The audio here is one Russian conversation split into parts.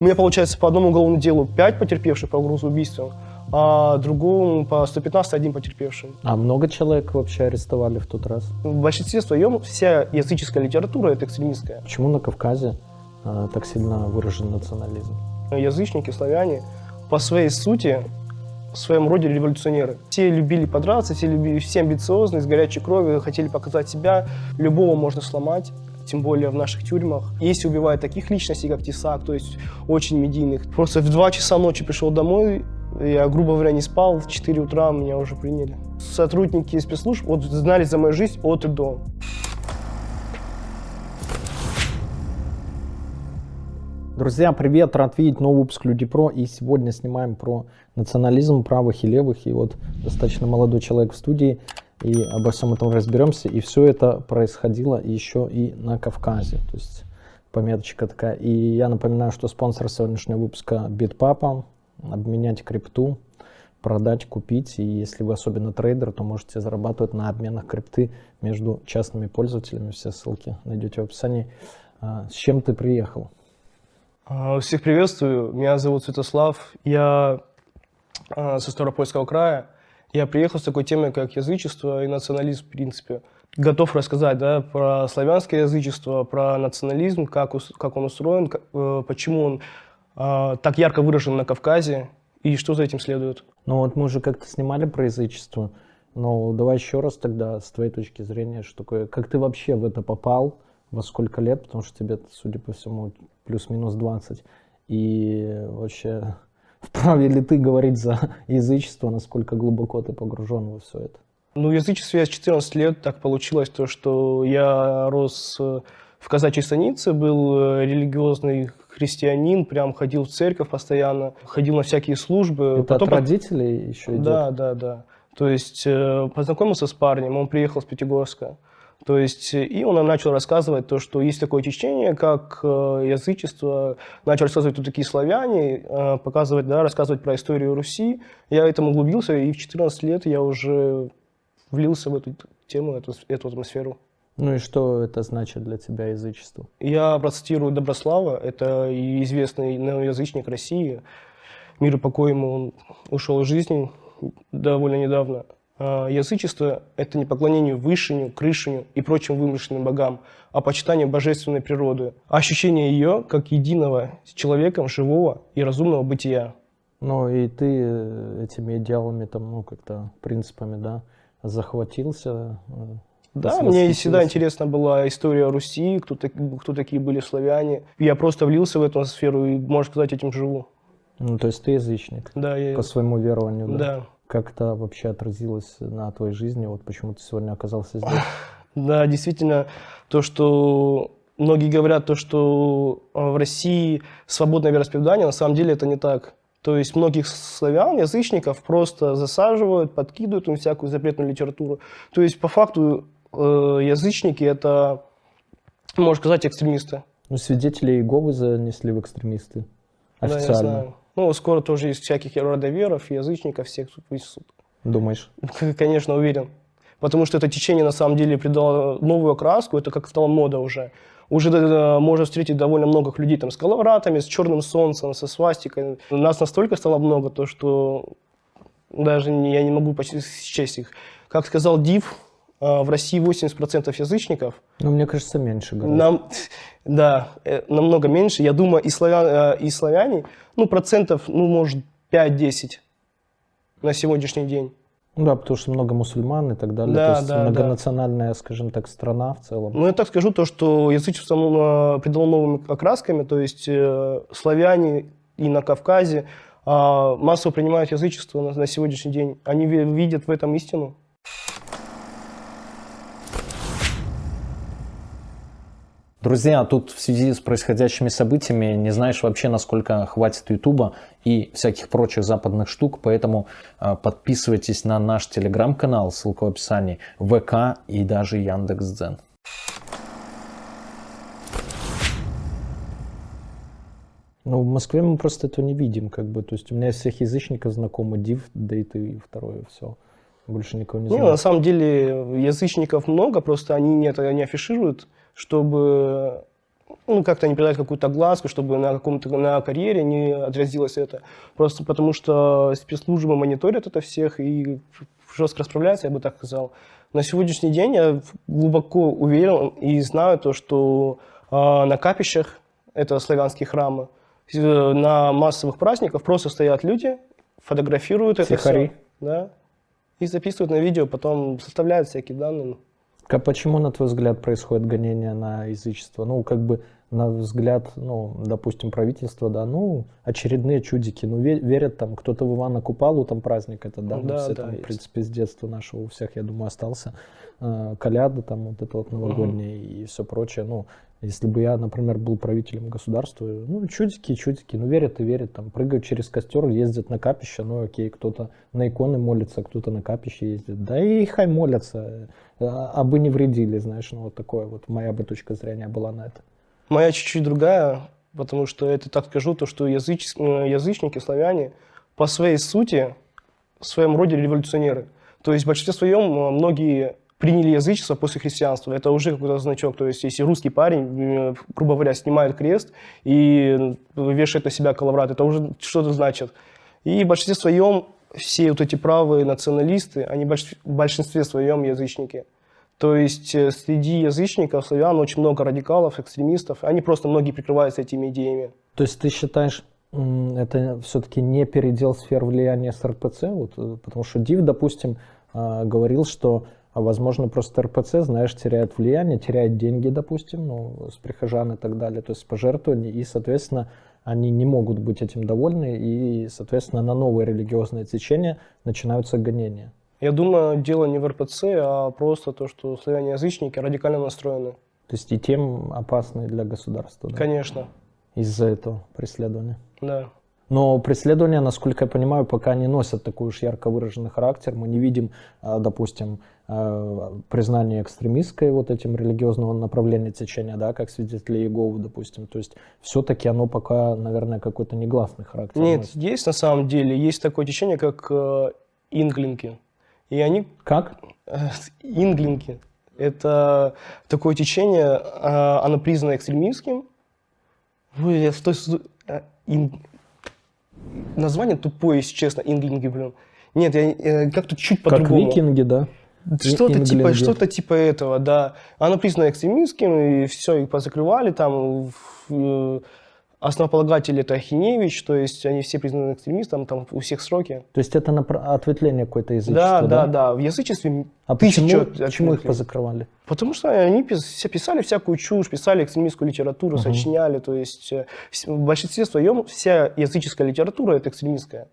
У меня, получается, по одному уголовному делу 5 потерпевших по угрозу убийства, а другому по 115 один потерпевший. А много человек вообще арестовали в тот раз? В большинстве своем вся языческая литература — это экстремистская. Почему на Кавказе так сильно выражен национализм? Язычники, славяне по своей сути, в своем роде революционеры. Все любили подраться, все амбициозные, с горячей кровью, хотели показать себя. Любого можно сломать, тем более в наших тюрьмах. Если убивают таких личностей, как Тесак, то есть очень медийных. Просто в 2 часа ночи пришел домой, я, грубо говоря, не спал, в 4 утра меня уже приняли. Сотрудники спецслужб вот знали за мою жизнь от и до. Друзья, привет! Рад видеть новый выпуск Люди Про. И сегодня снимаем про национализм правых и левых. И вот достаточно молодой человек в студии. И обо всем этом разберемся. И все это происходило еще и на Кавказе. То есть пометочка такая. И я напоминаю, что спонсор сегодняшнего выпуска Bitpapa. Обменять крипту, продать, купить. И если вы особенно трейдер, то можете зарабатывать на обменах крипты между частными пользователями. Все ссылки найдете в описании. С чем ты приехал? Всех приветствую, меня зовут Святослав, я со Ставропольского края. Я приехал с такой темой, как язычество и национализм, в принципе. Готов рассказать, да, про славянское язычество, про национализм, как он устроен, почему он так ярко выражен на Кавказе и что за этим следует. Ну вот мы уже как-то снимали про язычество, но давай еще раз тогда с твоей точки зрения, что такое, как ты вообще в это попал, во сколько лет, потому что тебе, судя по всему, плюс-минус 20. И вообще, вправе ли ты говорить за язычество, насколько глубоко ты погружен во все это? Ну, в язычестве я с 14 лет, так получилось, то, что я рос в казачьей станице, был религиозный христианин, прям ходил в церковь постоянно, ходил на всякие службы. Это потом от родителей еще идет? Да. То есть познакомился с парнем, он приехал с Пятигорска. То есть, и он нам начал рассказывать то, что есть такое течение, как язычество, начал рассказывать, кто такие славяне, показывать, да, рассказывать про историю Руси. Я этому углубился, и в 14 лет я уже влился в эту тему, эту атмосферу. Ну и что это значит для тебя, язычество? Я процитирую Доброслава, это известный неоязычник России, мир и покой ему, он ушел из жизни довольно недавно. Язычество – это не поклонение Вышиню, Крышиню и прочим вымышленным богам, а почитание божественной природы, а ощущение ее как единого с человеком живого и разумного бытия. Ну и ты этими идеалами, там, ну как-то принципами, да, захватился? Да, мне всегда интересна была история Руси, кто такие были славяне. Я просто влился в эту сферу и, можно сказать, этим живу. Ну то есть ты язычник? Да, я... По своему верованию, да? Да. Как это вообще отразилось на твоей жизни? Вот почему ты сегодня оказался здесь? Да, действительно, то, что многие говорят, то, что в России свободное вероисповедание, на самом деле это не так. То есть многих славян, язычников просто засаживают, подкидывают им всякую запретную литературу. То есть по факту язычники это, можно сказать, экстремисты. Ну, свидетели Иеговы занесли в экстремисты официально. Да, я знаю. Ну, скоро тоже из всяких родоверов, язычников всех вынесут. Думаешь? Конечно, уверен. Потому что это течение на самом деле придало новую окраску, это как стала мода уже. Уже можно встретить довольно много людей там с коловратами, с черным солнцем, со свастикой. Нас настолько стало много, то что даже я не могу почти счесть их. Как сказал Див, в России 80% язычников. Ну, мне кажется, меньше гораздо. Да, намного меньше. Я думаю, и славяне, ну, процентов, ну, может, 5-10 на сегодняшний день. Ну да, потому что много мусульман и так далее. Да, то есть да, многонациональная, скажем так, страна в целом. Ну, я так скажу, то, что язычество придало новыми окрасками, то есть славяне и на Кавказе массово принимают язычество на сегодняшний день. Они видят в этом истину. Друзья, тут в связи с происходящими событиями не знаешь вообще, насколько хватит Ютуба и всяких прочих западных штук, поэтому подписывайтесь на наш телеграм-канал, ссылка в описании, ВК и даже Яндекс.Дзен. Ну, в Москве мы просто этого не видим, как бы, то есть у меня из всех язычников знакомы Див, да и ты второе, все. Больше никого не знаю. Ну, на самом деле язычников много, просто они это не афишируют, чтобы ну, как-то не придать какую-то глазку, чтобы на карьере не отразилось это. Просто потому что спецслужбы мониторят это всех и жестко расправляются, я бы так сказал. На сегодняшний день я глубоко уверен и знаю то, что на капищах, это славянские храмы, на массовых праздниках просто стоят люди, фотографируют это все, да, и записывают на видео, потом составляют всякие данные. Почему, на твой взгляд, происходит гонение на язычество? Ну, как бы, на взгляд, ну, допустим, правительства, да, ну, очередные чудики, ну, верят там, кто-то в Ивана Купалу, там праздник этот, да, Да, все, да, там, в есть. принципе, с детства нашего у всех, я думаю, остался, коляда там, вот это вот новогоднее и все прочее, ну, если бы я, например, был правителем государства, ну, чудики, ну, верят и верят, там, прыгают через костер, ездят на капище, ну, окей, кто-то на иконы молится, кто-то на капище ездит, да и хай молятся, а бы не вредили, знаешь, ну, вот такое вот, моя бы точка зрения была на это. Моя чуть-чуть другая, потому что это так скажу, то, что язычники, славяне, по своей сути, в своем роде революционеры. То есть в большинстве своем многие приняли язычество после христианства. Это уже какой-то значок. То есть если русский парень, грубо говоря, снимает крест и вешает на себя коловрат, это уже что-то значит. И в большинстве своем все вот эти правые националисты, они в большинстве своем язычники. То есть среди язычников, славян, очень много радикалов, экстремистов. Они просто многие прикрываются этими идеями. То есть ты считаешь, это все-таки не передел сфер влияния с РПЦ? Вот, потому что Див, допустим, говорил, что, возможно, просто РПЦ, знаешь, теряет влияние, теряет деньги, допустим, ну, с прихожан и так далее, то есть пожертвования, и, соответственно, они не могут быть этим довольны, и, соответственно, на новые религиозные течения начинаются гонения. Я думаю, дело не в РПЦ, а просто то, что славяне-язычники радикально настроены. То есть и тем опасны для государства, да? Конечно. Из-за этого преследования. Да. Но преследования, насколько я понимаю, пока не носят такой уж ярко выраженный характер. Мы не видим, допустим, признания экстремистской вот этим религиозного направления течения, да, как свидетели Иеговы, допустим. То есть все-таки оно пока, наверное, какой-то негласный характер Нет, носит. есть на самом деле, есть такое течение, как инглинки. И они... Как? Инглинки. Это такое течение, оно признано экстремистским. Название тупое, если честно, инглинги, блин. Нет, я как-то чуть по-другому. Как викинги, да? Что-то типа этого, да. Оно признано экстремистским, и все, их позакрывали там. Основополагатель это Ахиневич, то есть они все признаны экстремистом, там у всех сроки. То есть это ответвление какое-то язычества, да? Да. В язычестве почему их позакрывали? Потому что они все писали всякую чушь, писали экстремистскую литературу, сочиняли. То есть в большинстве своем вся языческая литература это экстремистская.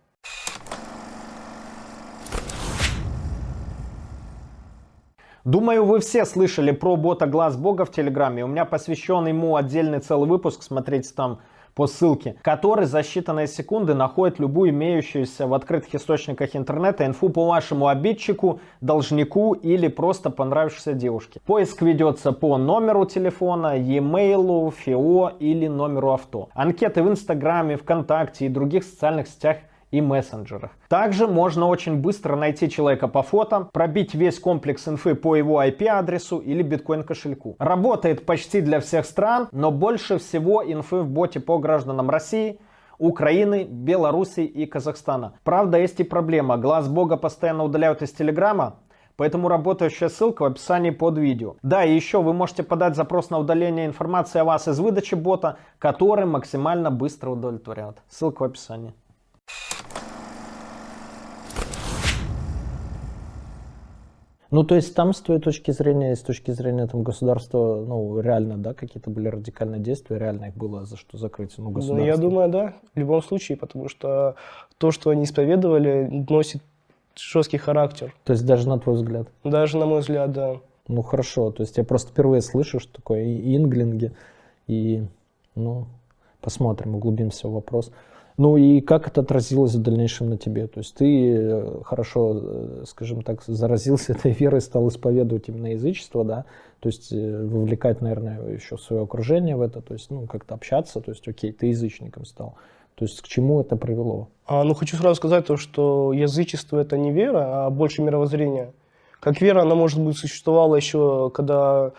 Думаю, вы все слышали про бота Глаз Бога в Телеграме. У меня посвящен ему отдельный целый выпуск, смотрите там по ссылке, который за считанные секунды находит любую имеющуюся в открытых источниках интернета инфу по вашему обидчику, должнику или просто понравившейся девушке. Поиск ведется по номеру телефона, e-mail, ФИО или номеру авто. Анкеты в Инстаграме, ВКонтакте и других социальных сетях и мессенджерах. Также можно очень быстро найти человека по фото, пробить весь комплекс инфы по его IP-адресу или биткоин-кошельку. Работает почти для всех стран, но больше всего инфы в боте по гражданам России, Украины, Беларуси и Казахстана. Правда, есть и проблема. Глаз Бога постоянно удаляют из Телеграма, поэтому работающая ссылка в описании под видео. Да, и еще вы можете подать запрос на удаление информации о вас из выдачи бота, который максимально быстро удовлетворяют. Ссылка в описании. Ну, то есть там с твоей точки зрения, с точки зрения там, государства, ну, реально, да, какие-то были радикальные действия, реально их было за что закрыть, ну, государство? Ну, я думаю, да, в любом случае, потому что то, что они исповедовали, носит жесткий характер. То есть даже на твой взгляд? Даже на мой взгляд, да. Ну, хорошо, то есть я просто впервые слышу, что такое инглинги, и, ну, посмотрим, углубимся в вопрос. Ну и как это отразилось в дальнейшем на тебе? То есть ты хорошо, скажем так, заразился этой верой, стал исповедовать именно язычество, да? То есть вовлекать, наверное, еще свое окружение в это, то есть, ну, как-то общаться, то есть, окей, ты язычником стал. То есть к чему это привело? Ну, хочу сразу сказать то, что язычество это не вера, а больше мировоззрение. Как вера, она, может быть, существовала еще, когда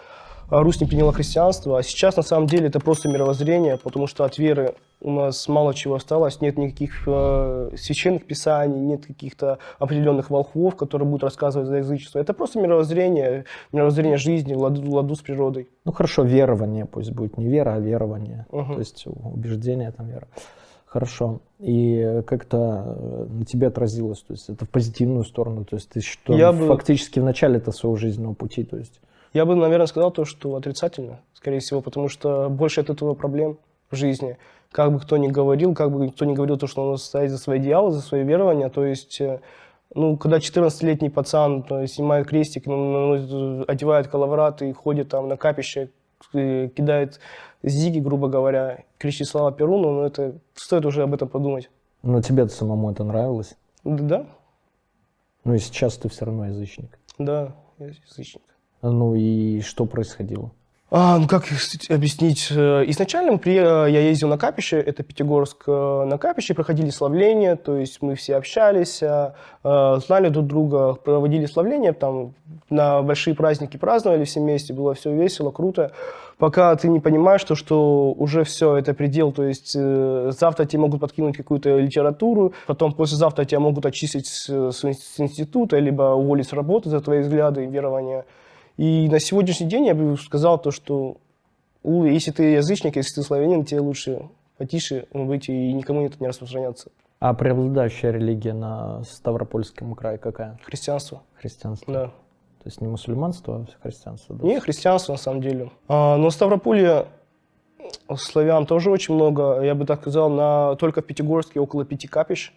Русь не приняла христианство, а сейчас на самом деле это просто мировоззрение, потому что от веры у нас мало чего осталось, нет никаких священных писаний, нет каких-то определенных волхвов, которые будут рассказывать за язычество. Это просто мировоззрение, мировоззрение жизни, ладу с природой. Ну хорошо, верование пусть будет, не вера, а верование, Угу. то есть убеждение, там вера. Хорошо. И как-то на тебе отразилось, то есть это в позитивную сторону, то есть ты что, фактически в начале-то своего жизненного пути, то есть... Я бы, наверное, сказал то, что отрицательно, скорее всего, потому что больше от этого проблем в жизни. Как бы кто ни говорил, то, что он стоит за свои идеалы, за свои верования, то есть, ну, когда 14-летний пацан снимает крестик, одевает коловрат и ходит там на капище, кидает зиги, грубо говоря, кричит слава Перуну, но это стоит уже об этом подумать. Но тебе-то самому это нравилось? Да. Ну и сейчас ты все равно язычник. Да, я язычник. Ну и что происходило? Ну как объяснить? Изначально я ездил на капище, это Пятигорск, на капище проходили славления, то есть мы все общались, знали друг друга, проводили славления, там на большие праздники праздновали все вместе, было все весело, круто. Пока ты не понимаешь, что уже все, это предел, то есть завтра тебе могут подкинуть какую-то литературу, потом послезавтра тебя могут очистить с института, либо уволить с работы за твои взгляды и верования. И на сегодняшний день я бы сказал то, что если ты язычник, если ты славянин, тебе лучше потише быть и никому это не распространяться. А преобладающая религия на Ставропольском крае какая? Христианство. Христианство? Да. То есть не мусульманство, а христианство? Да? Не, христианство на самом деле. Но в Ставрополье славян тоже очень много. Я бы так сказал, только в Пятигорске около 5 капищ.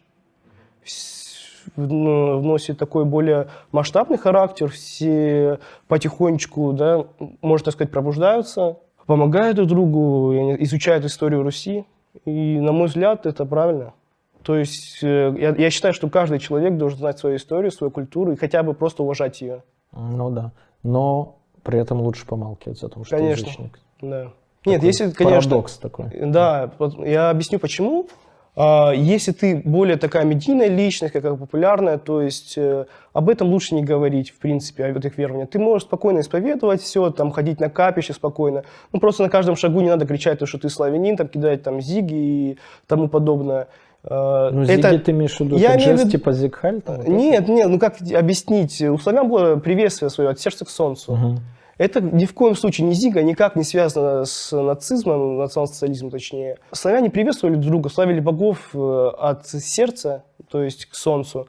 Вносит такой более масштабный характер, все потихонечку, да, можно так сказать, пробуждаются, помогают друг другу, изучают историю Руси, и, на мой взгляд, это правильно. То есть я считаю, что каждый человек должен знать свою историю, свою культуру и хотя бы просто уважать ее. Ну да, но при этом лучше помалкивать о том, что конечно, язычник. Да. Такой нет, если, конечно... Парадокс такой. Да, я объясню почему. Если ты более такая медийная личность, какая популярная, то есть об этом лучше не говорить, в принципе, об этих верованиях. Ты можешь спокойно исповедовать все, там, ходить на капище спокойно. Ну, просто на каждом шагу не надо кричать, что ты славянин, там, кидать там зиги и тому подобное. Ну, зиги ты имеешь в виду, это жест типа зигхаль? Нет, ну как объяснить? У славян было приветствие свое от сердца к солнцу. Угу. Это ни в коем случае не зига, никак не связано с нацизмом, национал-социализмом точнее. Славяне приветствовали друг друга, славили богов от сердца, то есть к солнцу.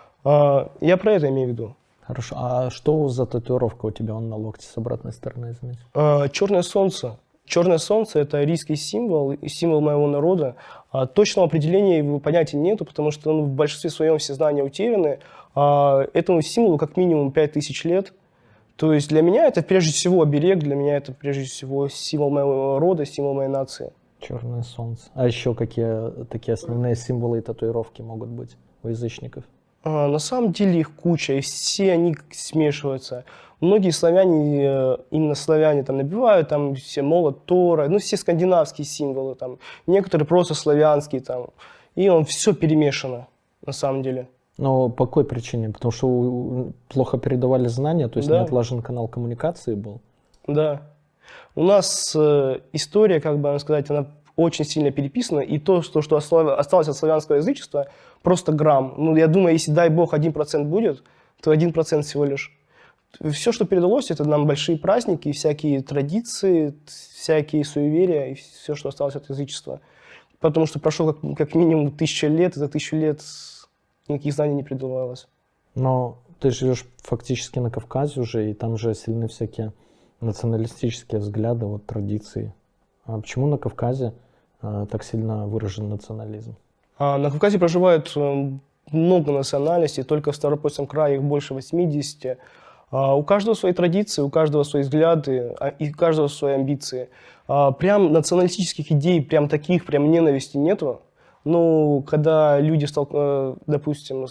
Я про это имею в виду. Хорошо. А что за татуировка у тебя на локте с обратной стороны, заметь? Черное солнце. Черное солнце – это арийский символ, символ моего народа. Точного определения его понятия нету, потому что в большинстве своем все знания утеряны. Этому символу как минимум 5000 лет. То есть для меня это прежде всего оберег, для меня это прежде всего символ моего рода, символ моей нации. Черное солнце. А еще какие такие основные символы и татуировки могут быть у язычников? На самом деле их куча, и все они смешиваются. Многие славяне, именно славяне, там набивают там все молот Тора, ну все скандинавские символы, там, некоторые просто славянские, там, и он все перемешано на самом деле. Но по какой причине? Потому что плохо передавали знания, то есть да. Не отлажен канал коммуникации был? Да. У нас история, как бы сказать, она очень сильно переписана, и то, что осталось от славянского язычества, просто грамм. Ну, я думаю, если, дай бог, 1% будет, то 1% всего лишь. Все, что передалось, это нам большие праздники, всякие традиции, всякие суеверия, и все, что осталось от язычества. Потому что прошло как минимум 1000 лет, и за 1000 лет никаких знаний не передавалось. Но ты живешь фактически на Кавказе уже, и там же сильны всякие националистические взгляды, вот, традиции. А почему на Кавказе так сильно выражен национализм? На Кавказе проживает много национальностей, только в Ставропольском крае их больше 80. У каждого свои традиции, у каждого свои взгляды, и у каждого свои амбиции. Прям националистических идей, прям таких, прям ненависти нету. Но когда люди, допустим,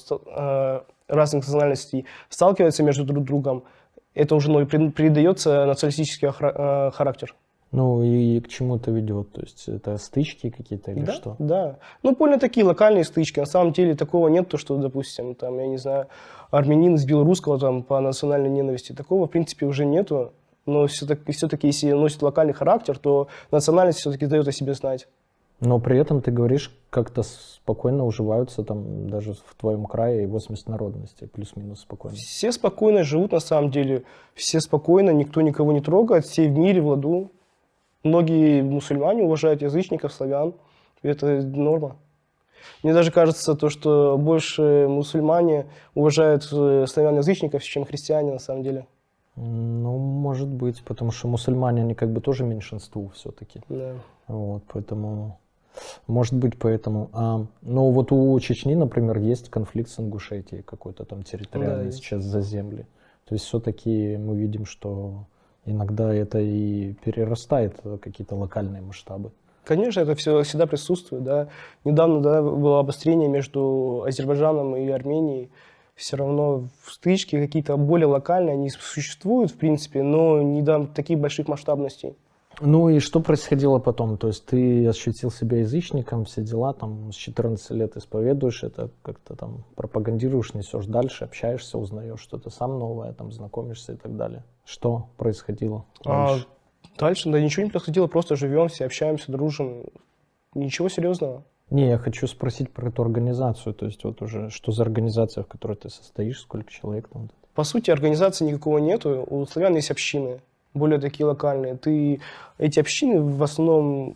разных национальностей сталкиваются между друг другом, это уже передается националистический характер. Ну и к чему это ведет? То есть это стычки какие-то или да, что? Да. Ну, больно такие локальные стычки. На самом деле такого нет, то, что, допустим, там, я не знаю, армянин сбил русского там, по национальной ненависти. Такого, в принципе, уже нету. но все-таки если носит локальный характер, то национальность все-таки дает о себе знать. Но при этом ты говоришь, как-то спокойно уживаются там даже в твоем крае 80 народностей, плюс-минус спокойно. Все спокойно живут на самом деле, все спокойно, никто никого не трогает, все в мире, в ладу. Многие мусульмане уважают язычников, славян, это норма. Мне даже кажется, что больше мусульмане уважают славян-язычников, чем христиане на самом деле. Ну, может быть, потому что мусульмане, они как бы тоже меньшинство все-таки. Да. Вот, поэтому... Может быть, поэтому. Но вот у Чечни, например, есть конфликт с Ингушетией какой-то там территориальный, Да, сейчас за земли. То есть все-таки мы видим, что иногда это и перерастает в какие-то локальные масштабы. Конечно, это все всегда присутствует. Да. Недавно было обострение между Азербайджаном и Арменией. Все равно стычки какие-то более локальные, они существуют, в принципе, но не до таких больших масштабностей. Ну и что происходило потом? То есть ты ощутил себя язычником, все дела, там с 14 лет исповедуешь это, как-то там пропагандируешь, несешь дальше, общаешься, узнаешь что-то сам новое, там знакомишься и так далее. Что происходило дальше? Дальше, да, ничего не происходило, просто живем, все общаемся, дружим. Ничего серьезного. Не, я хочу спросить про эту организацию, то есть вот уже что за организация, в которой ты состоишь, сколько человек там? По сути, организации никакого нету, у славян есть общины. Более такие локальные. Эти общины в основном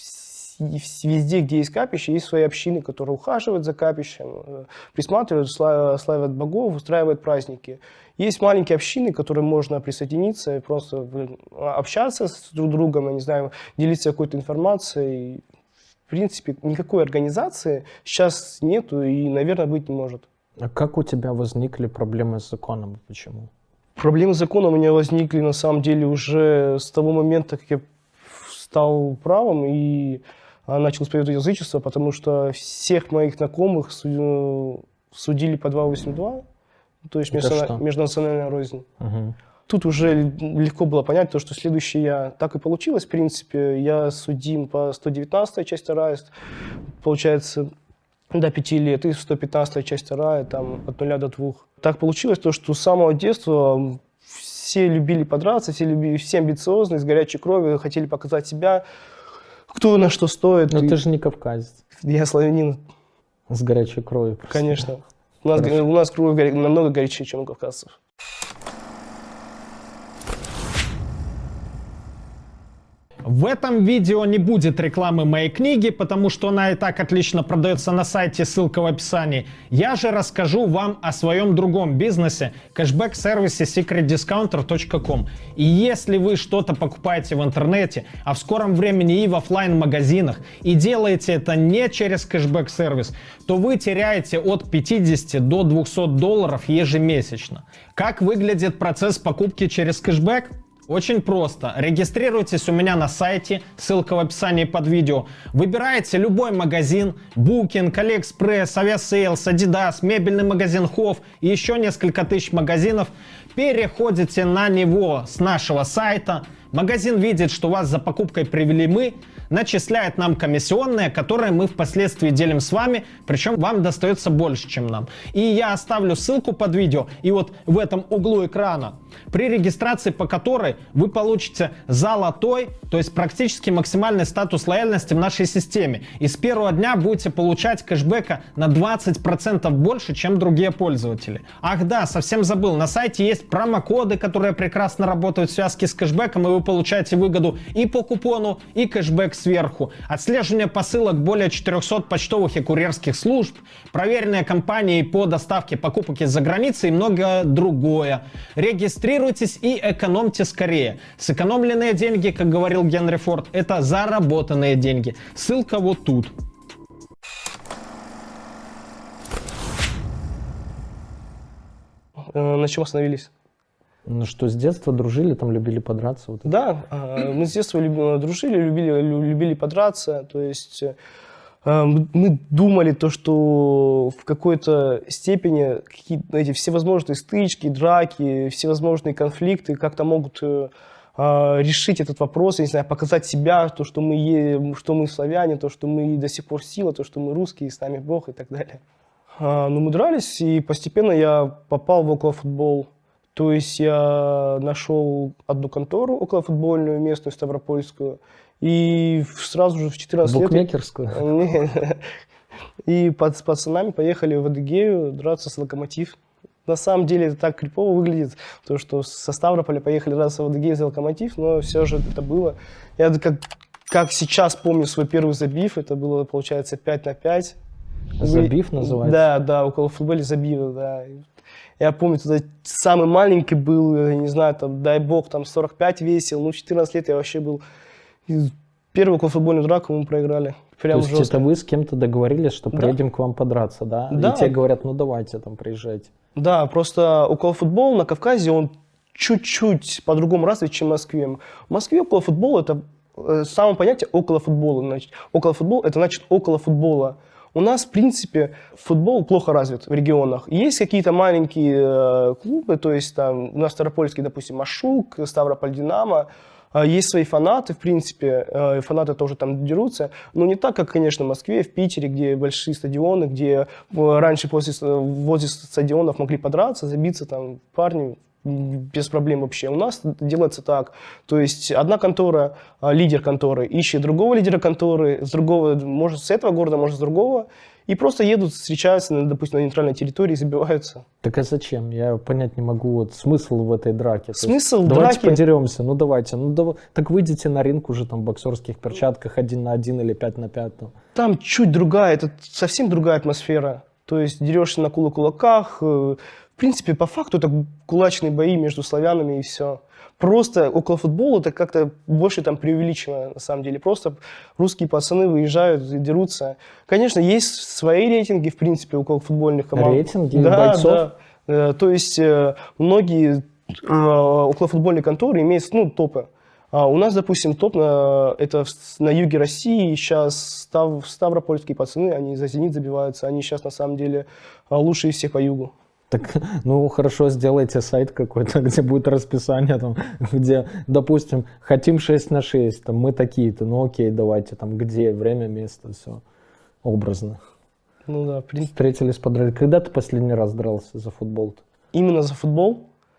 везде, где есть капище, есть свои общины, которые ухаживают за капищем, присматривают, славят богов, устраивают праздники. Есть маленькие общины, к которым можно присоединиться и просто общаться с друг другом, я не знаю, делиться какой-то информацией. В принципе, никакой организации сейчас нету и, наверное, быть не может. А как у тебя возникли проблемы с законом? Почему? Проблемы с законом у меня возникли, на самом деле, уже с того момента, как я стал правым и начал исповедовать язычество, потому что всех моих знакомых судили по 282, то есть межнациональная рознь. Угу. Тут уже легко было понять, что следующее я... Так и получилось, в принципе. Я судим по 119 часть 2, получается, до 5 лет, и 115 часть 2, там, от 0 до 2. Так получилось, что с самого детства все любили подраться, все амбициозные, с горячей кровью, хотели показать себя, кто на что стоит. Но ты же не кавказец. Я славянин. С горячей кровью. Конечно. У нас кровь намного горячее, чем у кавказцев. В этом видео не будет рекламы моей книги, потому что она и так отлично продается на сайте, ссылка в описании. Я же расскажу вам о своем другом бизнесе, кэшбэк-сервисе secretdiscounter.com. И если вы что-то покупаете в интернете, а в скором времени и в офлайн-магазинах, и делаете это не через кэшбэк-сервис, то вы теряете от 50 до 200 долларов ежемесячно. Как выглядит процесс покупки через кэшбэк? Очень просто. Регистрируйтесь у меня на сайте, ссылка в описании под видео. Выбираете любой магазин, Booking, AliExpress, Aviasales, Adidas, мебельный магазин Hof и еще несколько тысяч магазинов. Переходите на него с нашего сайта. Магазин видит, что вас за покупкой привели мы, начисляет нам комиссионные, которые мы впоследствии делим с вами, причем вам достается больше, чем нам. И я оставлю ссылку под видео, и вот в этом углу экрана, при регистрации по которой вы получите золотой, то есть практически максимальный статус лояльности в нашей системе. И с первого дня будете получать кэшбэка на 20% больше, чем другие пользователи. Ах да, совсем забыл, на сайте есть промокоды, которые прекрасно работают в связке с кэшбэком, и вы получаете выгоду и по купону, и кэшбэк сверху. Отслеживание посылок более 400 почтовых и курьерских служб, проверенные компании по доставке покупок из-за границы и многое другое. Регистрируйтесь и экономьте скорее. Сэкономленные деньги, как говорил Генри Форд, это заработанные деньги. Ссылка вот тут. На чем остановились? Ну что, с детства дружили, там любили подраться? Вот да, мы с детства дружили, любили подраться. То есть мы думали, что в какой-то степени эти всевозможные стычки, драки, всевозможные конфликты как-то могут решить этот вопрос, я не знаю, показать себя, то, что мы славяне, то, что мы до сих пор сила, то, что мы русские, с нами Бог и так далее. Но мы дрались, и постепенно я попал в околофутбол. То есть я нашел одну контору околофутбольную, местную, ставропольскую, и сразу же в 14 лет... Букмекерскую? Нет. И с пацанами поехали в Адыгею драться с Локомотив. На самом деле это так крипово выглядит, то, что со Ставрополя поехали драться в Адыгею за Локомотив, но все же это было. Я как сейчас помню свой первый забив, это было, получается, 5-5. Забив называется? Да, около футбола забив, да. Я помню, тогда самый маленький был, я не знаю, там, дай бог, там 45 весил, ну, 14 лет я вообще был. И первую околофутбольную драку мы проиграли. Прям то есть жестко. это вы с кем-то договорились, что Да. приедем к вам подраться, да? Да. И те говорят, ну давайте там приезжайте. Да, просто околофутбол на Кавказе, он чуть-чуть по-другому развит, чем в Москве. В Москве околофутбол – это само понятие околофутбола. Значит, околофутбол – это значит около футбола. У нас, в принципе, футбол плохо развит в регионах. Есть какие-то маленькие клубы, то есть там у нас Ставропольский, допустим, Машук, Ставрополь Динамо. Есть свои фанаты, в принципе, фанаты тоже там дерутся, но не так, как, конечно, в Москве, в Питере, где большие стадионы, где раньше возле стадионов могли подраться, забиться там парни без проблем вообще. У нас делается так, то есть одна контора, лидер конторы ищет другого лидера конторы, с другого, может с этого города, может с другого, и просто едут, встречаются, допустим, на нейтральной территории и забиваются. Так а зачем? Я понять не могу вот смысл в этой драке. Смысл драки? драки? Давайте подеремся, ну давайте. Так выйдите на ринг уже там в боксерских перчатках 1 на 1 или 5 на 5. Ну. Там чуть другая, это совсем другая атмосфера. То есть дерешься на кулаках. В принципе, по факту это кулачные бои между славянами и все. Просто около футбола это как-то больше там преувеличено, на самом деле. Просто русские пацаны выезжают и дерутся. Конечно, есть свои рейтинги, в принципе, около футбольных команд. Рейтинги бойцов? Да. То есть многие околофутбольные конторы имеют топы. У нас, допустим, топ это на юге России. Сейчас ставропольские пацаны, они за «Зенит» забиваются. Они сейчас, на самом деле, лучшие всех по югу. Так, ну хорошо, сделайте сайт какой-то, где будет расписание, там, где, допустим, хотим 6 на 6, там, мы такие-то, ну окей, давайте, там, где, время, место, все, образно. Ну да, встретились, подрались. Когда ты последний раз дрался за футбол-то? Именно за футбол?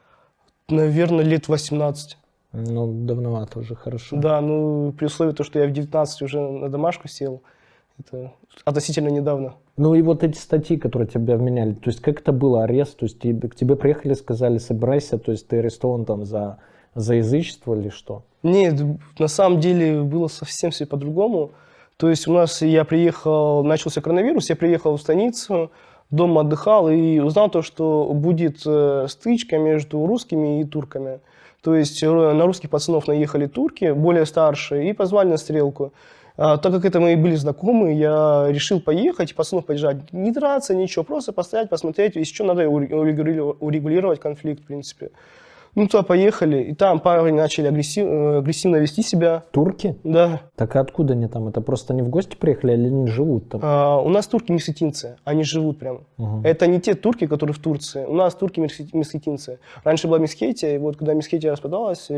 Наверное, лет 18. Ну, давновато уже, хорошо. Да, ну, при условии того, что я в 19 уже на домашку сел, это относительно недавно. Ну и вот эти статьи, которые тебя вменяли, то есть как это было, арест, то есть к тебе приехали, сказали, собирайся, то есть ты арестован там за язычество или что? Нет, на самом деле было совсем все по-другому. То есть у нас я приехал, начался коронавирус, я приехал в станицу, дома отдыхал и узнал то, что будет стычка между русскими и турками. То есть на русских пацанов наехали турки, более старшие, и позвали на стрелку. Так как это мы были знакомы, я решил поехать, пацанов поддержать. Не драться, ничего, просто постоять, посмотреть. Если что, надо урегулировать конфликт, в принципе. Ну, туда поехали, и там парни начали агрессивно вести себя. Турки? Да. Так а откуда они там? Это просто они в гости приехали или они живут там? У нас турки месхетинцы, они живут прям. Угу. Это не те турки, которые в Турции. У нас турки месхетинцы. Раньше была Месхетия, и вот когда Месхетия распадалась,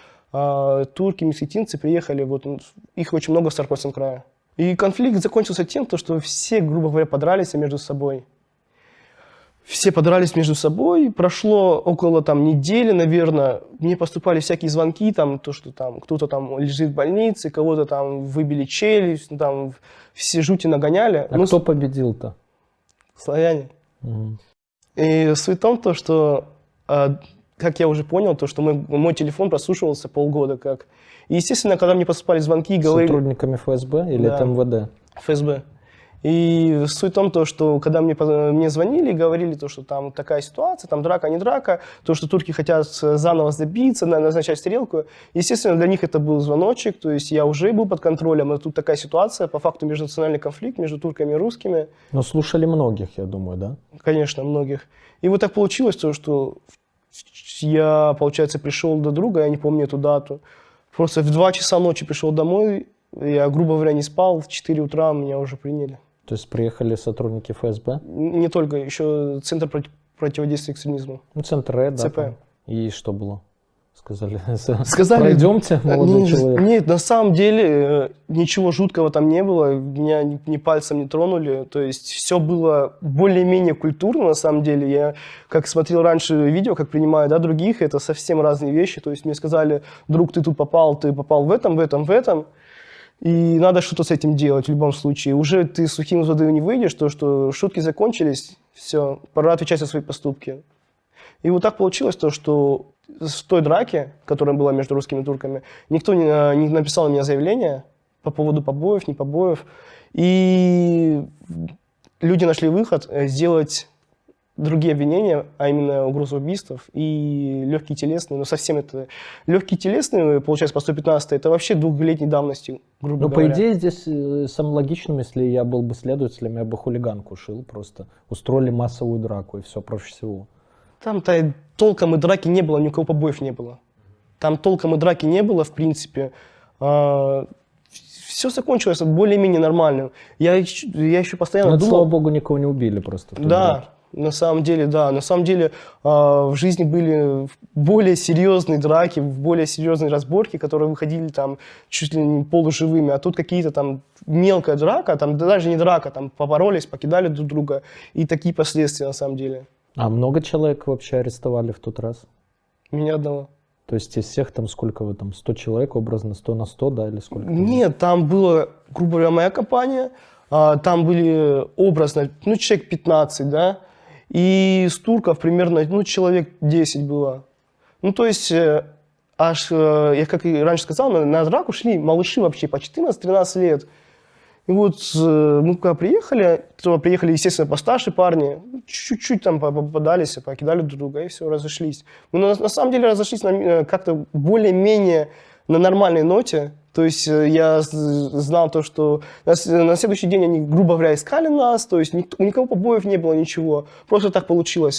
турки, месхетинцы приехали, вот их очень много в Ставропольском крае. И конфликт закончился тем, что все, грубо говоря, подрались между собой. Все подрались между собой, прошло около недели, наверное, мне поступали всякие звонки, то, что кто-то там лежит в больнице, кого-то там выбили челюсть, там все жути нагоняли. А кто победил-то? Славяне. Угу. И суть в том, что, как я уже понял, что мой телефон прослушивался полгода как. И, естественно, когда мне поступали звонки и говорили... Сотрудниками ФСБ или да, МВД? ФСБ. И суть в том, что когда мне звонили и говорили, что там такая ситуация, там драка, не драка, то, что турки хотят заново забиться, назначать стрелку, естественно, для них это был звоночек, то есть я уже был под контролем, а тут такая ситуация, по факту межнациональный конфликт между турками и русскими. Но слушали многих, я думаю, да? Конечно, многих. И вот так получилось, что я, получается, пришел до друга, я не помню эту дату, просто в 2 часа ночи пришел домой, я, грубо говоря, не спал, в 4 утра меня уже приняли. То есть приехали сотрудники ФСБ? Не только, еще Центр противодействия экстремизму. Ну, Центр Р, да. ЦП. Там. И что было? Сказали, Пройдемте, молодой человек. Нет, на самом деле ничего жуткого там не было, меня ни пальцем не тронули, то есть все было более-менее культурно на самом деле. Я как смотрел раньше видео, как принимают, да, других, это совсем разные вещи, то есть мне сказали: друг, ты попал в этом, и надо что-то с этим делать в любом случае. Уже ты сухим из воды не выйдешь, то что шутки закончились, все, пора отвечать за свои поступки. И вот так получилось то, что в той драке, которая была между русскими и турками, никто не написал на меня заявление по поводу побоев, не побоев. И люди нашли выход сделать другие обвинения, а именно угроза убийств и легкие телесные. Но совсем это... Легкие телесные, получается, по 115, это вообще 2-летней давности, грубо говоря. По идее, здесь самым логичным, если я был бы следователем, я бы хулиганку шил просто. Устроили массовую драку, и все, проще всего. Там-то толком и драки не было, ни у кого побоев не было. Там толком и драки не было, в принципе. Все закончилось более-менее нормально. Я еще постоянно думал... слава богу, никого не убили просто. Да, на самом деле, да. На самом деле в жизни были более серьезные драки, более серьезные разборки, которые выходили там чуть ли не полуживыми. А тут какие-то там мелкая драка, там даже не драка, там поборолись, покидали друг друга. И такие последствия на самом деле. А много человек вообще арестовали в тот раз? Меня одного. То есть из всех там сколько вы там, 100 человек образно, 100 на 100, да, или сколько? Нет, там была, грубо говоря, моя компания, там были образно, человек 15, да, и с турков примерно, человек 10 было. То есть, аж, я как и раньше сказал, на драку шли малыши вообще по 14-13 лет. И вот мы когда приехали, естественно, постарше парни, чуть-чуть там попадались, покидали друг друга и все, разошлись. Мы на самом деле разошлись как-то более-менее на нормальной ноте. То есть я знал то, что на следующий день они, грубо говоря, искали нас, то есть у никого побоев не было, ничего. Просто так получилось.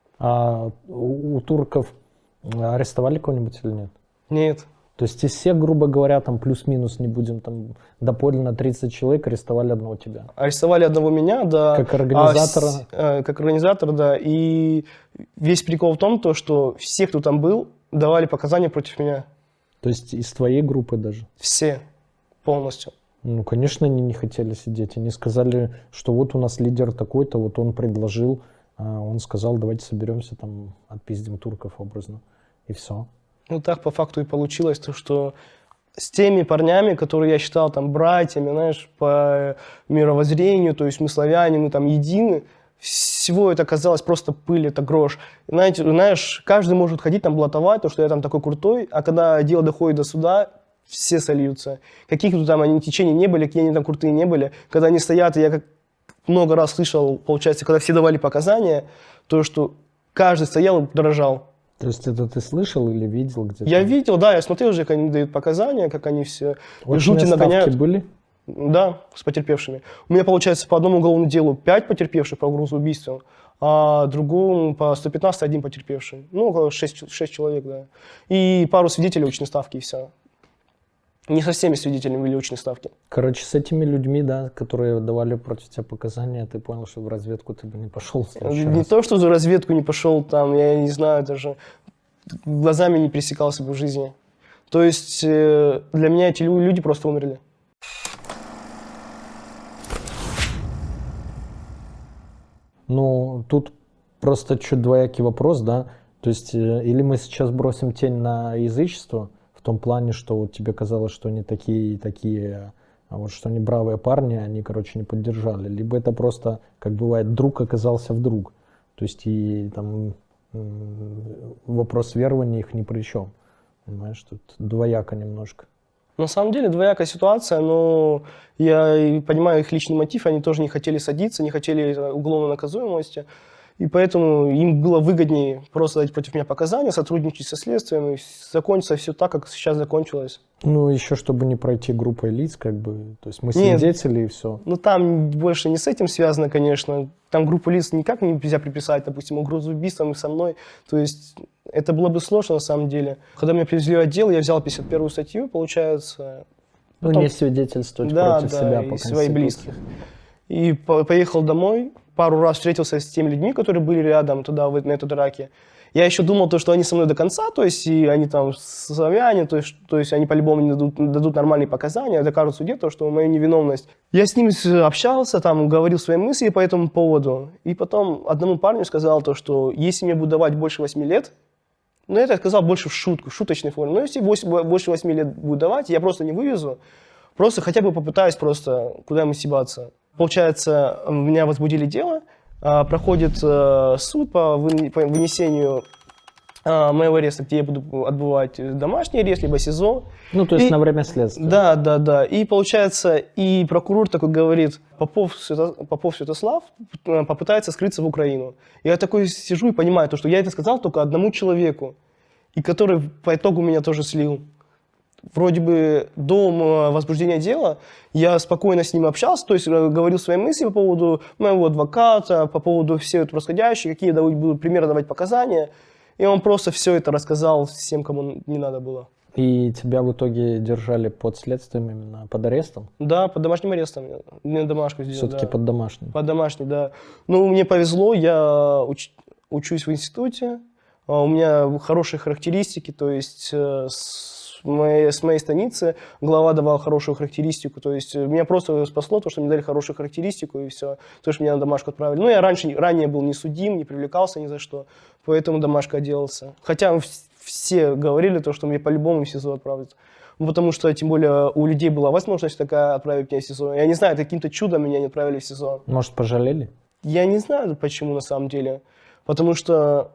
А у турков арестовали кого-нибудь или нет? Нет. То есть из всех, грубо говоря, там плюс-минус, не будем там доподлинно 30 человек, арестовали одного тебя. Арестовали одного меня, да. Как организатора. Как организатор, да. И весь прикол в том, что все, кто там был, давали показания против меня. То есть из твоей группы даже? Все. Полностью. Конечно, они не хотели сидеть. Они сказали, что вот у нас лидер такой-то, вот он предложил, он сказал, давайте соберемся, там, отпиздим турков образно. И все. Так по факту и получилось, то, что с теми парнями, которые я считал там братьями, знаешь, по мировоззрению, то есть мы славяне, мы там едины, всего это оказалось просто пыль, это грош. Знаешь, каждый может ходить там блатовать, то, что я там такой крутой, а когда дело доходит до суда, все сольются. Каких-то там они течений не были, какие они там крутые не были. Когда они стоят, я как много раз слышал, получается, когда все давали показания, то, что каждый стоял и дрожал. То есть это ты слышал или видел где-то? Я видел, да, я смотрел уже, как они дают показания, как они все жути нагоняют. Были? Да, с потерпевшими. У меня, получается, по одному уголовному делу 5 потерпевших по угрозу убийства, а другому по 115 один потерпевший. Около 6 человек, да. И пару свидетелей очной ставки, и все. Не со всеми свидетелями были очные ставки. Короче, с этими людьми, да, которые давали против тебя показания, ты понял, что в разведку ты бы не пошел? Не то, что в разведку не пошел, там, я не знаю, даже глазами не пересекался бы в жизни. То есть для меня эти люди просто умерли. Тут просто чуть двоякий вопрос, да, то есть или мы сейчас бросим тень на язычество, в том плане, что вот тебе казалось, что они такие, а вот что они бравые парни, они, не поддержали. Либо это просто, как бывает, друг оказался вдруг. То есть и там вопрос верования их ни при чем. Понимаешь, тут двояко немножко. На самом деле двоякая ситуация, но я понимаю их личный мотив, они тоже не хотели садиться, не хотели уголовной наказуемости. И поэтому им было выгоднее просто дать против меня показания, сотрудничать со следствием, и закончится все так, как сейчас закончилось. Еще чтобы не пройти группой лиц, то есть мы свидетели и все. Там больше не с этим связано, конечно. Там группу лиц никак нельзя приписать, допустим, угрозу убийством и со мной. То есть это было бы сложно на самом деле. Когда меня привезли в отдел, я взял 51-ю статью, получается. Потом... не свидетельствовать против себя по и своих близких. И поехал домой. пару раз встретился с теми людьми, которые были рядом туда, на этой драке. Я еще думал, то, что они со мной до конца, то есть и они там славяне, то есть они по-любому не дадут нормальные показания, докажут суде то, что мою невиновность. Я с ними общался, там, говорил свои мысли по этому поводу. И потом одному парню сказал то, что если мне будут давать больше 8 лет, ну, это я сказал больше в шутку, в шуточной форме. Но если больше 8 лет будут давать, я просто не вывезу, просто хотя бы попытаюсь просто куда-нибудь съебаться. Получается, меня возбудили дело. Проходит суд по вынесению моего ареста, где я буду отбывать домашний арест, либо СИЗО. Ну, то есть на время следствия. Да. И получается, и прокурор такой говорит, Попов Святослав попытается скрыться в Украину. Я такой сижу и понимаю, то, что я это сказал только одному человеку, и который по итогу меня тоже слил. Вроде бы до возбуждения дела я спокойно с ним общался, то есть говорил свои мысли по поводу моего адвоката, по поводу всего этого происходящего, какие будут примеры давать показания. И он просто все это рассказал всем, кому не надо было. И тебя в итоге держали под следствием, именно под арестом? Да, под домашним арестом. Мне домашку сделали. Все-таки да. под домашним? Под домашним, да. Ну, мне повезло, я учусь в институте, у меня хорошие характеристики, то есть с моей станицы глава давал хорошую характеристику, то есть меня просто спасло то, что мне дали хорошую характеристику и все, то, что меня на домашку отправили. Ну, я ранее был не судим, не привлекался ни за что, поэтому домашка отделался. Хотя все говорили то, что мне по-любому в СИЗО отправят. Ну, потому что, тем более, у людей была возможность такая отправить меня в СИЗО. Я не знаю, каким-то чудом меня не отправили в СИЗО. Может, пожалели? Я не знаю, почему на самом деле. Потому что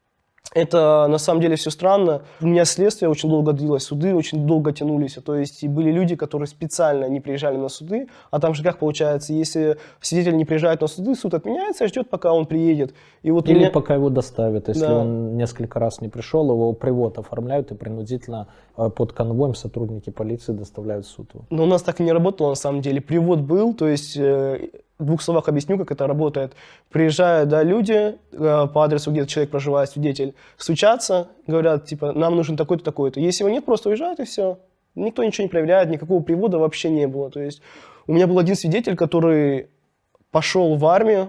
это на самом деле все странно. У меня следствие очень долго длилось, суды очень долго тянулись. То есть и были люди, которые специально не приезжали на суды. А там же как получается, если свидетель не приезжает на суды, суд отменяется и ждет, пока он приедет. И вот или пока его доставят. Если да. он несколько раз не пришел, его привод оформляют и принудительно под конвоем сотрудники полиции доставляют в суд. Но у нас так и не работало на самом деле. Привод был, то есть в двух словах объясню, как это работает. Приезжают люди по адресу, где человек проживает, свидетель, стучатся, говорят, типа, нам нужен такой-то, такой-то. Если его нет, просто уезжают и все. Никто ничего не проверяет, никакого привода вообще не было. То есть у меня был один свидетель, который пошел в армию.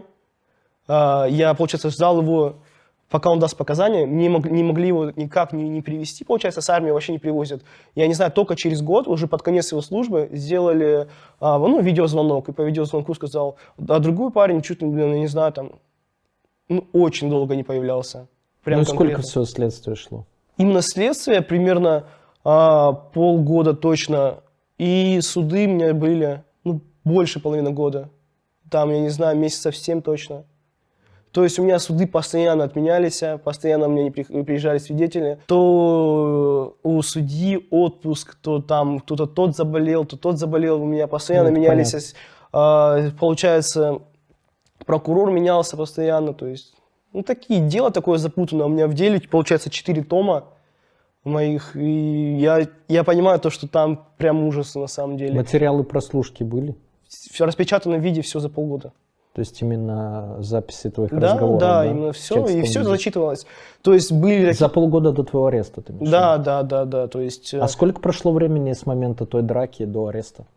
Я, получается, ждал его, пока он даст показания. Не могли его никак не привезти. Получается, с армии вообще не привозят. Я не знаю, только через год, уже под конец его службы, сделали видеозвонок. И по видеозвонку сказал, а другой парень, чуть ли, не знаю, там, очень долго не появлялся. Прям ну, конкретно. Сколько всего следствия шло? Именно следствие примерно полгода точно. И суды у меня были, больше половины года. Там, я не знаю, месяцев 7 точно. То есть у меня суды постоянно отменялись, постоянно мне не приезжали свидетели. То у судьи отпуск, то там кто-то тот заболел, то тот заболел. У меня постоянно менялись. Получается, прокурор менялся постоянно. То есть, такие дела такое запутанное. У меня в деле, получается, 4 тома моих. И я понимаю то, что там прям ужас на самом деле. Материалы прослушки были? В распечатанном виде все за полгода. То есть именно записи твоих разговоров? Да, именно все. И все это зачитывалось. То есть были... За полгода до твоего ареста ты имеешь? Да. То есть... А сколько прошло времени с момента той драки до ареста?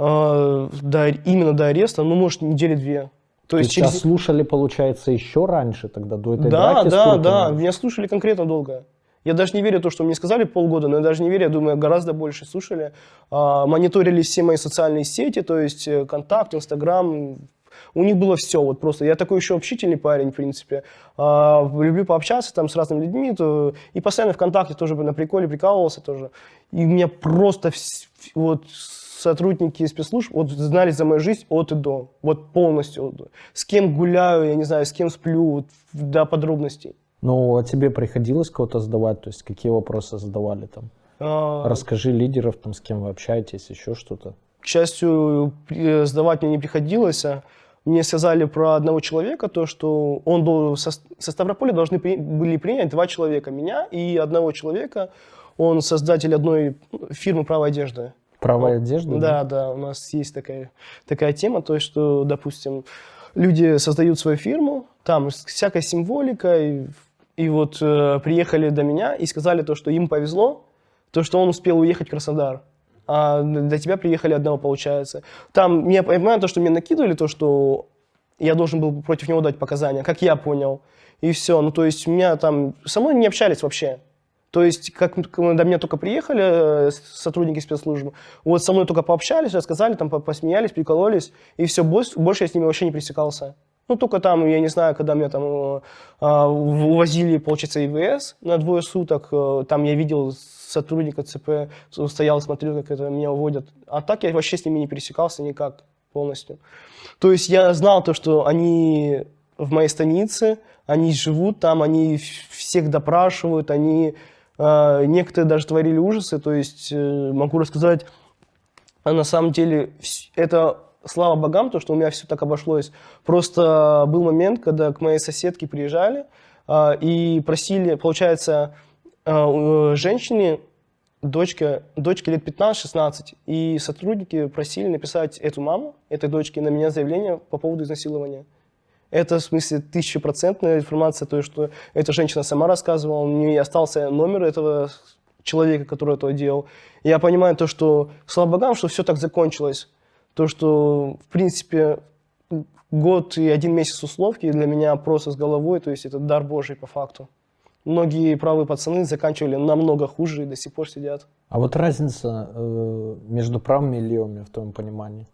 Именно до ареста, может, недели 2. То есть тебя слушали, получается, еще раньше тогда, до этой драки? Да. Меня слушали конкретно долго. Я даже не верю в то, что мне сказали полгода, но я даже не верю, я думаю, гораздо больше слушали. Мониторили все мои социальные сети, то есть Контакт, Инстаграм. У них было все, вот просто. Я такой еще общительный парень, в принципе. Люблю пообщаться там с разными людьми. И постоянно ВКонтакте тоже на приколе прикалывался тоже. И у меня просто сотрудники спецслужб знали за мою жизнь от и до. Вот полностью. С кем гуляю, я не знаю, с кем сплю, до подробностей. Ну, а тебе приходилось кого-то сдавать? То есть какие вопросы задавали там? Расскажи лидеров, там, с кем вы общаетесь, еще что-то. К счастью, сдавать мне не приходилось. Мне сказали про одного человека, то, что со Ставрополя должны были принять 2 человека. Меня и одного человека. Он создатель одной фирмы правой одежды. Правой одежды? Да, у нас есть такая тема, то, что, допустим, люди создают свою фирму, там с всякой символикой, и вот приехали до меня и сказали то, что им повезло, то, что он успел уехать в Краснодар. А до тебя приехали одного, получается. Там, я понимаю, то, что мне накидывали, то, что я должен был против него дать показания, как я понял. И все. Ну, то есть, меня там... Со мной не общались вообще. То есть, как до меня только приехали сотрудники спецслужбы, вот со мной только пообщались, рассказали, там посмеялись, прикололись, и все, больше я с ними вообще не пересекался. Ну, только там, я не знаю, когда меня там увозили, получается, ИВС на 2 суток, там я видел сотрудника ЦП, стоял, смотрел, как это меня уводят. А так я вообще с ними не пересекался никак полностью. То есть я знал то, что они в моей станице, они живут там, они всех допрашивают, они... Некоторые даже творили ужасы, то есть могу рассказать, на самом деле это слава богам, то, что у меня все так обошлось. Просто был момент, когда к моей соседке приезжали и просили, получается, женщине, дочке лет 15-16, и сотрудники просили написать эту маму, этой дочке, на меня заявление по поводу изнасилования. Это, в смысле, 1000% информация, то, что эта женщина сама рассказывала, у нее остался номер этого человека, который этого делал. И я понимаю то, что, слава богам, что все так закончилось. То, что, в принципе, год и 1 месяц условки для меня просто с головой, то есть это дар Божий по факту. Многие правые пацаны заканчивали намного хуже и до сих пор сидят. А вот разница между правыми и левыми в твоем понимании?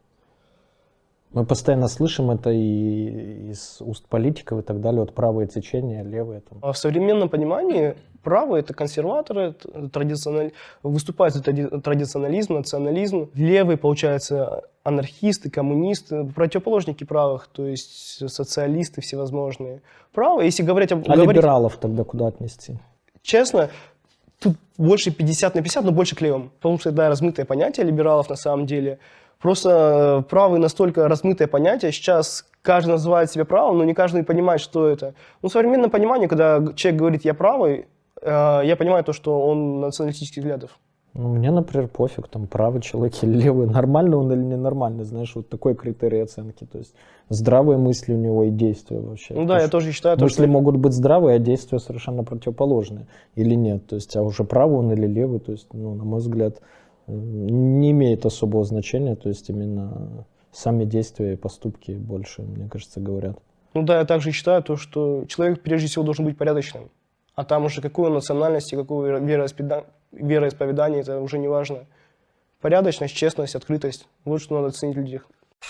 Мы постоянно слышим это и из уст политиков и так далее, вот правые течения, левые. Там. В современном понимании правые — это консерваторы, выступают за традиционализм, национализм. Левые, получается, анархисты, коммунисты, противоположники правых, то есть социалисты всевозможные. Правые, если говорить об... либералов тогда куда отнести? Честно, тут больше 50/50, но больше к левым. Потому что это размытое понятие либералов на самом деле. Просто правый настолько размытое понятие. Сейчас каждый называет себя правым, но не каждый понимает, что это. Ну, в современном понимании, когда человек говорит «я правый», я понимаю то, что он националистических взглядов. Ну, мне, например, пофиг, там, правый человек или левый, нормальный он или ненормальный, знаешь, вот такой критерий оценки. То есть здравые мысли у него и действия вообще. Ну да, я тоже считаю... Мысли могут быть здравые, а действия совершенно противоположные или нет. То есть, а уже правый он или левый, то есть, ну, на мой взгляд, не имеет особого значения, то есть именно сами действия и поступки больше, мне кажется, говорят. Ну да, я также считаю то, что человек прежде всего должен быть порядочным. А там уже какой национальности, какое вероисповедание, это уже не важно. Порядочность, честность, открытость. Вот что надо ценить в людях.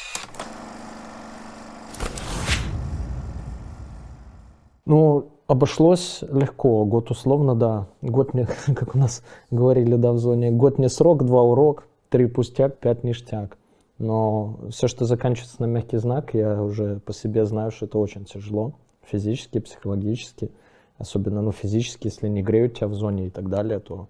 Ну, обошлось легко. Год условно, да. Год не, как у нас говорили, да, в зоне. Год не срок, 2 урок, 3 пустяк, 5 ништяк. Но все, что заканчивается на мягкий знак, я уже по себе знаю, что это очень тяжело. Физически, психологически. Особенно, ну, физически, если не греют тебя в зоне и так далее, то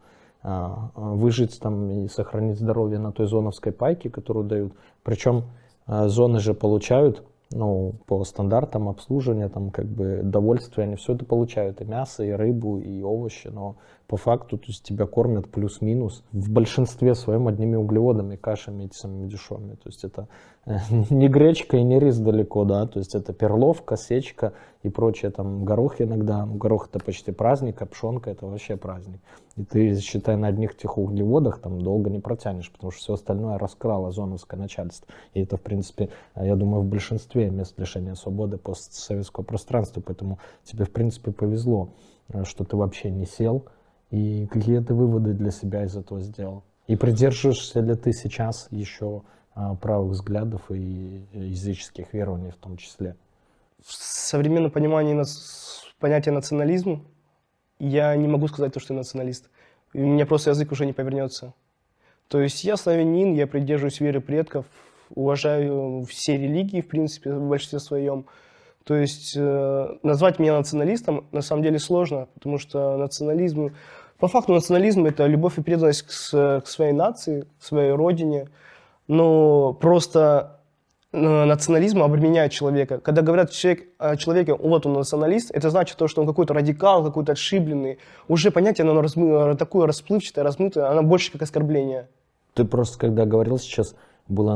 выжить там и сохранить здоровье на той зоновской пайке, которую дают. Причем зоны же получают, ну, по стандартам обслуживания, там, как бы, довольствия, они все это получают, и мясо, и рыбу, и овощи, но по факту, то есть, тебя кормят плюс-минус в большинстве своем одними углеводами, кашами этими самыми дешевыми, то есть, это не гречка и не рис далеко, да, то есть, это перловка, сечка и прочее, там, горох иногда, ну, горох это почти праздник, а пшенка это вообще праздник, и ты, считай, на одних этих углеводах там долго не протянешь, потому что все остальное раскрало зоновское начальство, и это, в принципе, я думаю, в большинстве мест лишения свободы постсоветского пространства, поэтому тебе, в принципе, повезло, что ты вообще не сел, и какие ты выводы для себя из этого сделал. И придерживаешься ли ты сейчас еще правых взглядов и языческих верований в том числе? В современном понимании понятия национализм, я не могу сказать, что я националист. У меня просто язык уже не повернется. То есть я славянин, я придерживаюсь веры предков, уважаю все религии, в принципе, в большинстве своем. То есть назвать меня националистом на самом деле сложно, потому что национализм, по факту национализм — это любовь и преданность к своей нации, к своей родине, но просто национализм обременяет человека. Когда говорят о человеке, вот он националист, это значит то, что он какой-то радикал, какой-то отшибленный. Уже понятие, оно такое расплывчатое, размытое, оно больше как оскорбление. Ты просто, когда говорил сейчас, была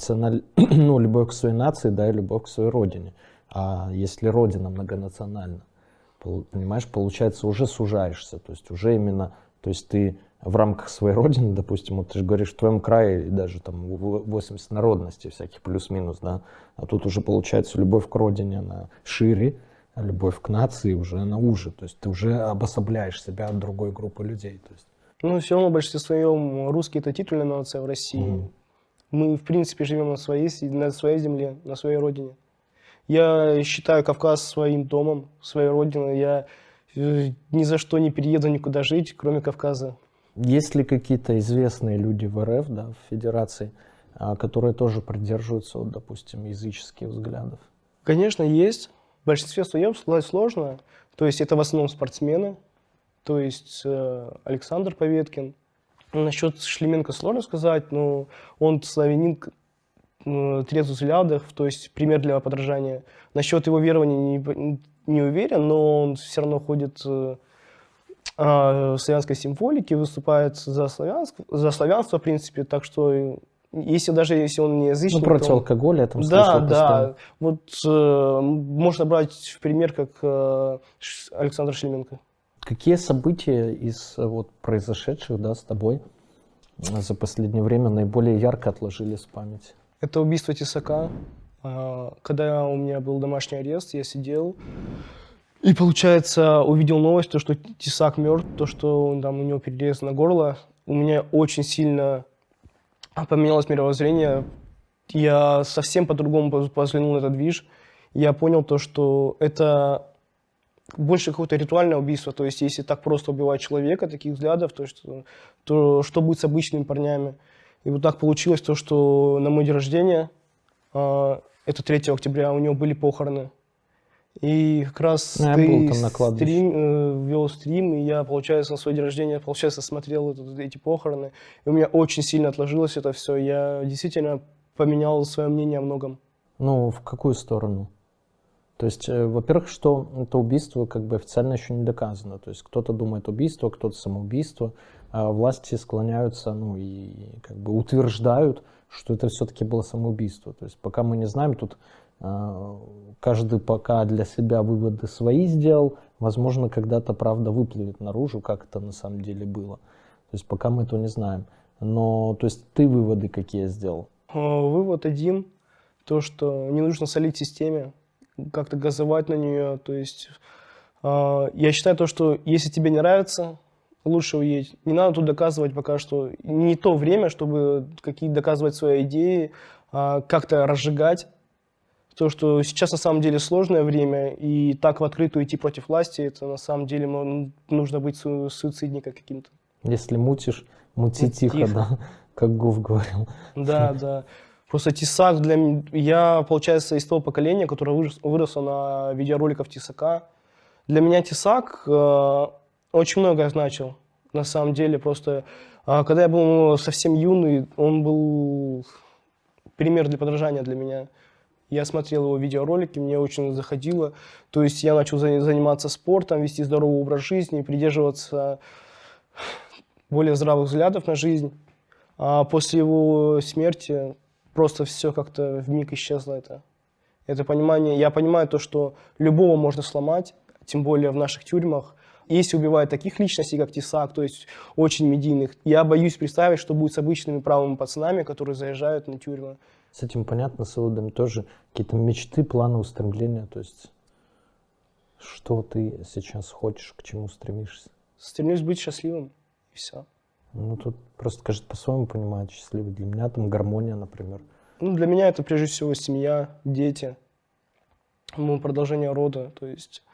ну, любовь к своей нации, да, и любовь к своей родине. А если родина многонациональна, понимаешь, получается, уже сужаешься, то есть уже именно То есть ты в рамках своей родины, допустим, вот ты же говоришь, в твоем крае даже там 80 народностей всяких плюс-минус, да, а тут уже получается любовь к родине, она шире, а любовь к нации уже она уже, то есть ты уже обособляешь себя от другой группы людей. То есть. Ну, все равно в большинстве своем русские — это титульная нация в России. Мы, в принципе, живем на своей земле, на своей родине. Я считаю Кавказ своим домом, своей родиной. Я ни за что не перееду никуда жить, кроме Кавказа. Есть ли какие-то известные люди в РФ, да, в Федерации, которые тоже придерживаются, вот, допустим, языческих взглядов? Конечно, есть. В большинстве своем сказать сложно. То есть это в основном спортсмены. То есть Александр Поветкин. Насчет Шлеменко сложно сказать, но он славянин, трезвый взглядов, то есть пример для подражания. Насчет его верования не уверен, но он все равно ходит в славянской символике, выступает за славянство, в принципе, так что даже если он не язычник... Ну, против алкоголя, там Да, слышал да. Вот можно брать в пример, как Александр Шлеменко. Какие события из вот, произошедших, да, с тобой за последнее время наиболее ярко отложились в памяти? Это убийство Тесака. Когда у меня был домашний арест, я сидел и, получается, увидел новость, то, что Тесак мертв, то, что там, у него перерезано горло. У меня очень сильно поменялось мировоззрение. Я совсем по-другому взглянул на этот движ. Я понял то, что это больше какое-то ритуальное убийство. То есть, если так просто убивать человека, таких взглядов, то что будет с обычными парнями? И вот так получилось то, что на мой день рождения, это 3 октября, у него были похороны. И как раз ты вел стрим, и я, получается, на свой день рождения, получается, смотрел эти похороны. И у меня очень сильно отложилось это все. Я действительно поменял свое мнение о многом. Ну, в какую сторону? То есть, во-первых, что это убийство как бы официально еще не доказано. То есть кто-то думает убийство, кто-то самоубийство. А власти склоняются, ну и как бы утверждают, что это все-таки было самоубийство. То есть пока мы не знаем, тут каждый пока для себя выводы свои сделал. Возможно, когда-то правда выплывет наружу, как это на самом деле было. То есть пока мы этого не знаем. Но, то есть ты выводы какие сделал? Вывод один, то, что не нужно солить системе, как-то газовать на нее. То есть я считаю то, что если тебе не нравится, лучше уедь. Не надо тут доказывать пока что. Не то время, чтобы какие-то доказывать свои идеи, как-то разжигать. То, что сейчас на самом деле сложное время, и так в открытую идти против власти, это на самом деле нужно быть суицидником каким-то. Если мутишь, мути тихо, да, как Гуф говорил. Да, да. Просто Тесак для меня... Я, получается, из того поколения, которое выросло на видеороликах Тесака. Для меня Тесак очень многое значил. На самом деле, просто... Когда я был совсем юный, он был пример для подражания для меня. Я смотрел его видеоролики, мне очень заходило. То есть я начал заниматься спортом, вести здоровый образ жизни, придерживаться более здравых взглядов на жизнь. А после его смерти просто все как-то вмиг исчезло это понимание. Я понимаю то, что любого можно сломать, тем более в наших тюрьмах. Если убивают таких личностей, как Тесак, то есть очень медийных, я боюсь представить, что будет с обычными правыми пацанами, которые заезжают на тюрьмы. С этим понятно, с выводами тоже какие-то мечты, планы, устремления, то есть что ты сейчас хочешь, к чему стремишься? Стремлюсь быть счастливым, и все. Ну, тут просто каждый по-своему понимает счастливый. Для меня там гармония, например. Ну, для меня это прежде всего семья, дети, продолжение рода, то есть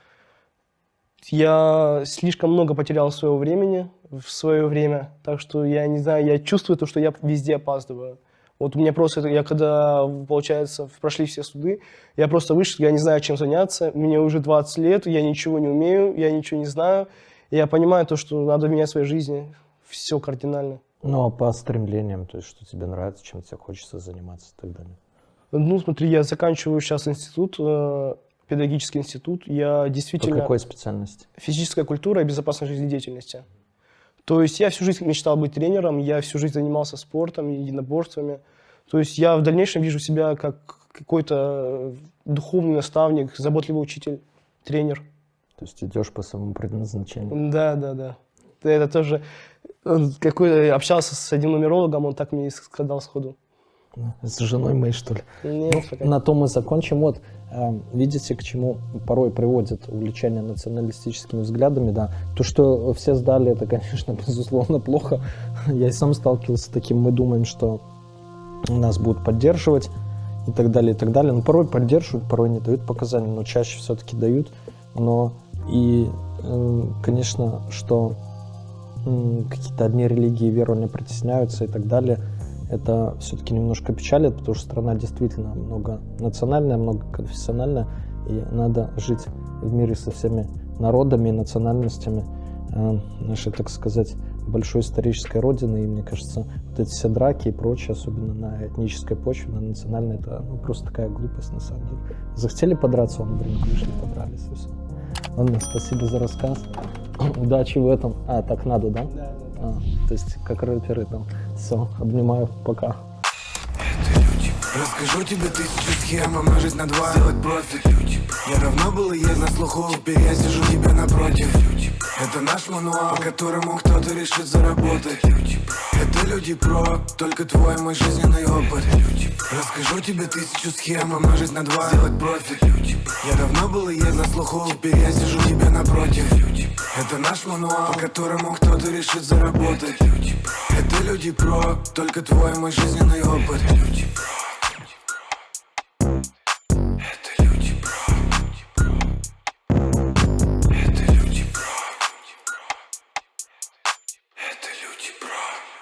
я слишком много потерял своего времени в свое время, так что я не знаю, я чувствую то, что я везде опаздываю. Вот у меня просто, я когда, получается, прошли все суды, я просто вышел, я не знаю, чем заняться, мне уже 20 лет, я ничего не умею, я ничего не знаю, и я понимаю то, что надо менять в своей жизни все кардинально. Ну, а по стремлениям, то есть что тебе нравится, чем тебе хочется заниматься и так далее? Ну, смотри, я заканчиваю сейчас институт, педагогический институт, я действительно... По какой специальности? Физическая культура и безопасность жизнедеятельности. То есть я всю жизнь мечтал быть тренером, я всю жизнь занимался спортом, единоборствами. То есть я в дальнейшем вижу себя как какой-то духовный наставник, заботливый учитель, тренер. То есть идешь по своему предназначению? Да, да, да. Это тоже... Какой общался с одним нумерологом, он так мне и сказал сходу. С женой моей, что ли? Нет, Ну, пока. на том мы закончим. Вот, видите, к чему порой приводит увлечение националистическими взглядами, да. То, что все сдали, это, конечно, безусловно, плохо. Я и сам сталкивался с таким. Мы думаем, что нас будут поддерживать и так далее, и так далее. Но порой поддерживают, порой не дают показания, но чаще все-таки дают. Но и, конечно, что какие-то одни религии и верования притесняются и так далее, это все-таки немножко печалит, потому что страна действительно многонациональная, многоконфессиональная, и надо жить в мире со всеми народами и национальностями нашей, так сказать, большой исторической родины. И мне кажется, вот эти все драки и прочее, особенно на этнической почве, на национальной, это просто такая глупость на самом деле. Захотели подраться, он, вышли, подрались и все. Ладно, спасибо за рассказ. Удачи в этом. Так надо, да? Да. То есть как рэперы там. Все, обнимаю, пока. Расскажу тебе 1000 схем, умножить на 2, сделать профиль. Я давно был и есть на слуху, теперь я сижу тебе напротив. Это наш мануал, по которому кто-то решит заработать. Это люди про, только твой мой жизненный опыт. Расскажу тебе 1000 схем, умножить на 2, сделать профиль. Я давно был и есть на слуху, теперь я сижу тебе напротив. Это наш мануал, по которому кто-то решит заработать. Это люди про, только твой мой жизненный опыт. Это люди про.